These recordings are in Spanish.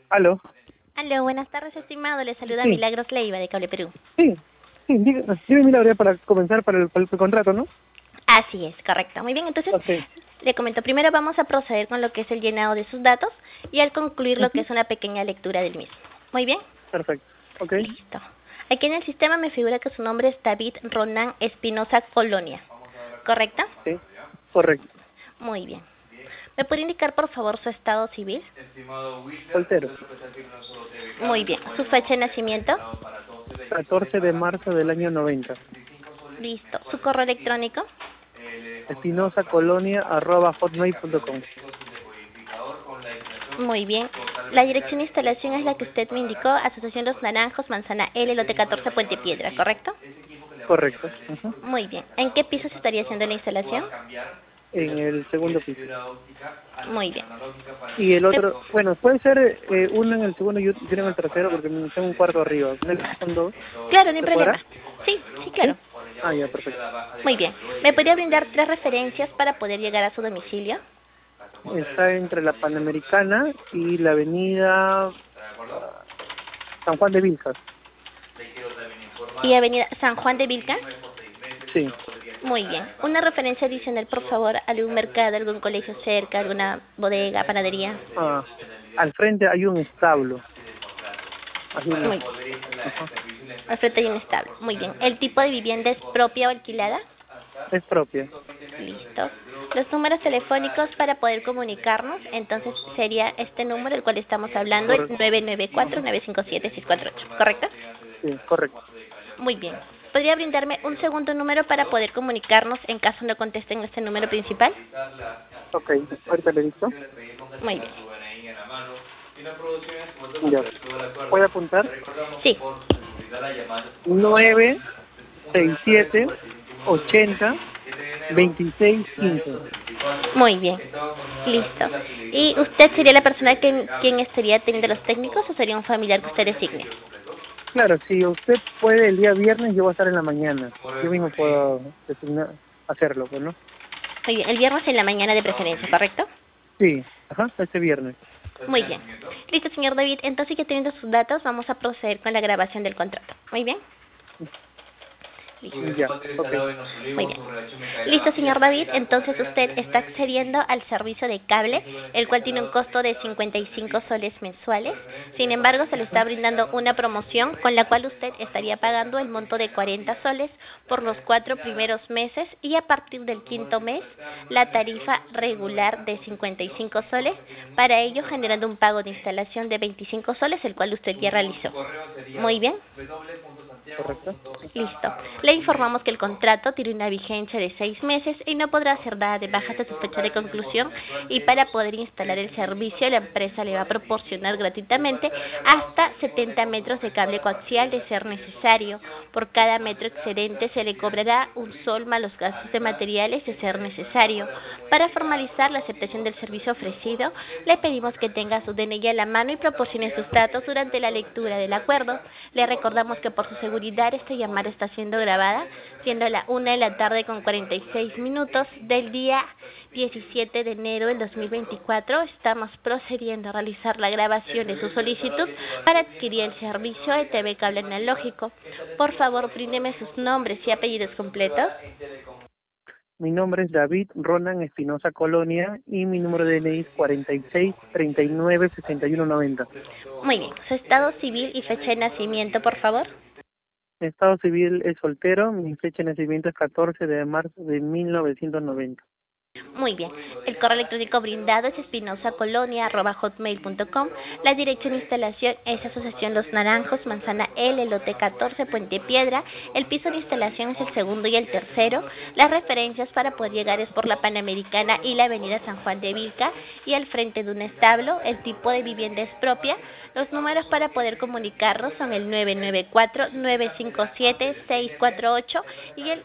Aló. Aló, buenas tardes, estimado. Le saluda Sí, Milagros Leiva, de Cable Perú. sí, sí, dime mi Laura para comenzar para el contrato, ¿no? Así es, correcto. Muy bien, entonces Ok. le comento. Primero vamos a proceder con lo que es el llenado de sus datos y al concluir lo que Ujú. es una pequeña lectura del mismo. Muy bien, Perfecto. Ok. listo. Aquí en el sistema me figura que su nombre es David Ronan Espinosa Colonia, ¿correcto? Sí, correcto. Muy bien. ¿Me puede indicar, por favor, su estado civil? Soltero. Muy bien. ¿Su fecha de nacimiento? 14 de marzo del año 90. Listo. ¿Su correo electrónico? EspinosaColonia@hotmail.com. Muy bien. La dirección de instalación es la que usted me indicó, Asociación Los Naranjos, Manzana L, lote 14, Puente Piedra, ¿correcto? Correcto. Ujú. Muy bien. ¿En qué piso se estaría haciendo la instalación? En el segundo piso. Muy bien. Y el Me- otro, bueno, puede ser uno en el segundo y uno en el tercero porque tengo un cuarto arriba. Son dos. Claro, no hay ¿Se podrá? problema. Sí, sí, ¿Sí? claro. Ah, ya, perfecto. Muy bien. ¿Me podría brindar tres referencias para poder llegar a su domicilio? Está entre la Panamericana y la avenida San Juan de Viljas. ¿Y Avenida San Juan de Vilca? Sí. Muy bien. Una referencia adicional, por favor, algún mercado, algún colegio cerca, alguna bodega, panadería. Ah, al frente hay un establo. Hay un... Muy bien. Ajá. Al frente hay un establo. Muy bien. ¿El tipo de vivienda es propia o alquilada? Es propia. Listo. Los números telefónicos para poder comunicarnos, entonces sería este número del cual estamos hablando, el Correcto. 994-957-648, ¿correcto? Sí, correcto. Muy bien. ¿Podría brindarme un segundo número para poder comunicarnos en caso no contesten este número principal? Ok, ahorita le dicto. Muy bien. Ya. ¿Puede apuntar? Sí. 967-80-2615. Muy bien. Listo. ¿Y usted sería la persona quien estaría teniendo los técnicos o sería un familiar que usted designe? Claro, si usted puede el día viernes, yo voy a estar en la mañana. Yo mismo puedo hacerlo, pues, ¿no? Muy bien. El viernes en la mañana de preferencia, ¿correcto? Sí, ajá, este viernes. Muy bien. Listo, señor David. Entonces, ya teniendo sus datos, vamos a proceder con la grabación del contrato. Muy bien. Listo. Ya, ok. Muy bien. Listo, señor David. Entonces, usted está accediendo al servicio de cable, el cual tiene un costo de 55 soles mensuales. Sin embargo, se le está brindando una promoción con la cual usted estaría pagando el monto de 40 soles por los 4 primeros meses y a partir del quinto mes la tarifa regular de 55 soles, para ello generando un pago de instalación de 25 soles, el cual usted ya realizó. Muy bien. ¿Correcto? Listo. Le informamos que el contrato tiene una vigencia de 6 meses y no podrá ser dada de baja hasta su fecha de conclusión, y para poder instalar el servicio la empresa le va a proporcionar gratuitamente hasta 70 metros de cable coaxial de ser necesario. Por cada metro excedente se le cobrará un sol más los gastos de materiales de ser necesario. Para formalizar la aceptación del servicio ofrecido, le pedimos que tenga su DNI a la mano y proporcione sus datos durante la lectura del acuerdo. Le recordamos que por su seguridad esta llamada está siendo grabada, siendo la 1 de la tarde con 46 minutos del día 17 de enero del 2024. Estamos procediendo a realizar la grabación de su solicitud para adquirir el servicio de TV Cable Analógico. Por favor, bríndeme sus nombres y apellidos completos. Mi nombre es David Ronan Espinosa Colonia y mi número de DNI es 46-39-6190. Muy bien. Su estado civil y fecha de nacimiento, por favor. Mi estado civil es soltero, mi fecha de nacimiento es 14 de marzo de 1990. Muy bien. El correo electrónico brindado es espinosacolonia@hotmail.com. La dirección de instalación es Asociación Los Naranjos, Manzana L, lote 14, Puente Piedra. El piso de instalación es el segundo y el tercero. Las referencias para poder llegar es por la Panamericana y la avenida San Juan de Vilca y al frente de un establo. El tipo de vivienda es propia. Los números para poder comunicarnos son el 994-957-648 y el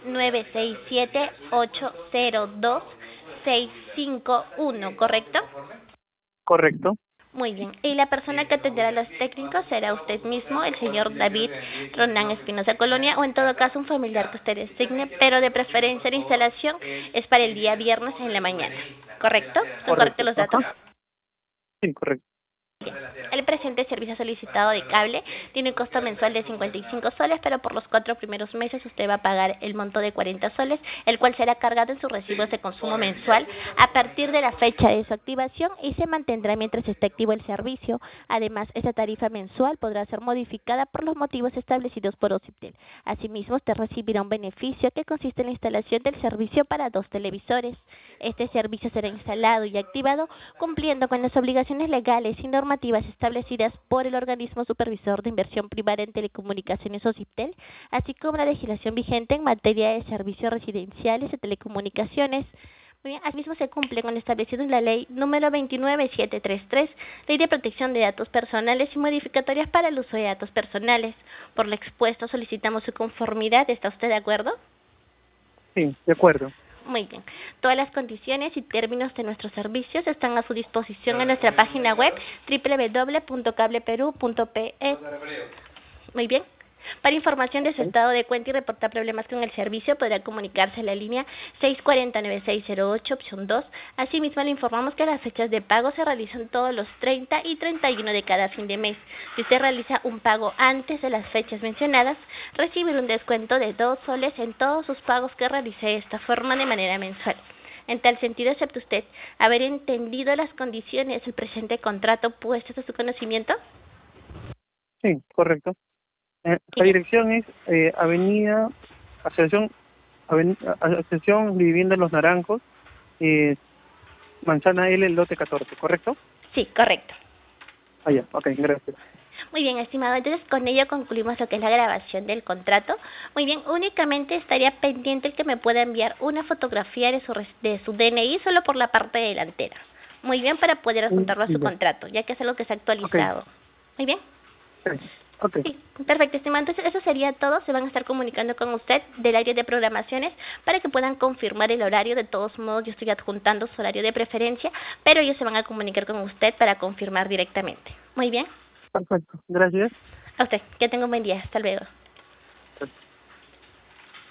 967-802-651, ¿correcto? ¿Correcto? Muy bien. Y la persona que atenderá a los técnicos será usted mismo, el señor David Ronan Espinosa Colonia, o en todo caso un familiar que usted designe, pero de preferencia la instalación es para el día viernes en la mañana, ¿correcto? ¿Son correctos Correcto. los datos? Ajá. Sí, correcto. El presente servicio solicitado de cable tiene un costo mensual de 55 soles, pero por los 4 primeros meses usted va a pagar el monto de 40 soles, el cual será cargado en sus recibos de consumo mensual a partir de la fecha de su activación y se mantendrá mientras esté activo el servicio. Además, esta tarifa mensual podrá ser modificada por los motivos establecidos por OCIPTEL. Asimismo, usted recibirá un beneficio que consiste en la instalación del servicio para 2 televisores. Este servicio será instalado y activado cumpliendo con las obligaciones legales y normativas establecidas por el organismo supervisor de inversión privada en telecomunicaciones OCIPTEL, así como la legislación vigente en materia de servicios residenciales de telecomunicaciones. Muy bien, asimismo se cumple con lo establecido en la ley número 29733, Ley de Protección de Datos Personales y modificatorias para el uso de datos personales. Por lo expuesto, solicitamos su conformidad. ¿Está usted de acuerdo? Sí, de acuerdo. Muy bien. Todas las condiciones y términos de nuestros servicios están a su disposición en nuestra página web www.cableperu.pe. Muy bien. Para información de su estado de cuenta y reportar problemas con el servicio, podrá comunicarse a la línea 640-9608, opción 2. Asimismo, le informamos que las fechas de pago se realizan todos los 30 y 31 de cada fin de mes. Si usted realiza un pago antes de las fechas mencionadas, recibirá un descuento de 2 soles en todos sus pagos que realice de esta forma de manera mensual. En tal sentido, ¿acepta usted haber entendido las condiciones del presente contrato puestas a su conocimiento? Sí, correcto. La dirección es Avenida Asociación de Vivienda Los Naranjos, Manzana L, lote 14, ¿correcto? Sí, correcto. Ah, ya, ok, gracias. Muy bien, estimado. Entonces, con ello concluimos lo que es la grabación del contrato. Muy bien, únicamente estaría pendiente el que me pueda enviar una fotografía de su DNI solo por la parte delantera. Muy bien, para poder adjuntarlo a su contrato, ya que es algo que se ha actualizado. Okay. Muy bien. Okay. Sí, perfecto, estimado. Entonces, eso sería todo. Se van a estar comunicando con usted del área de programaciones para que puedan confirmar el horario. De todos modos, yo estoy adjuntando su horario de preferencia, pero ellos se van a comunicar con usted para confirmar directamente. Muy bien. Perfecto, gracias. A usted, que tenga un buen día. Hasta luego.